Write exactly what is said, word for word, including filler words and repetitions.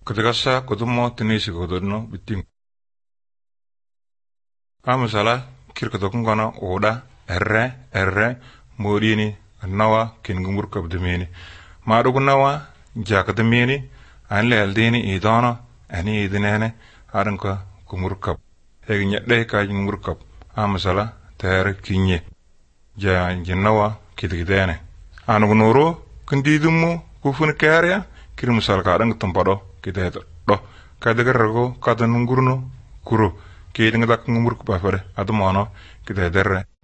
Ketikasa kutumo tinisi kudurno biting. Amasala kirkatokun kono oda erre erre modini nawa kin gumbur kabdemini. Madugu nawa jakademini anle aldini idono ani idinene adanka gumbur kab. Egi nyadde ka gumbur kab. Amasala ter kinye. Ja jinnawa kitikidene. Anugu nuru kendidumu kufun kariya kirmusal kadang tempado kita itu doh kadagar rago kadanungurno kuro kiri ngadak ngumur kupafare atau mana kita derre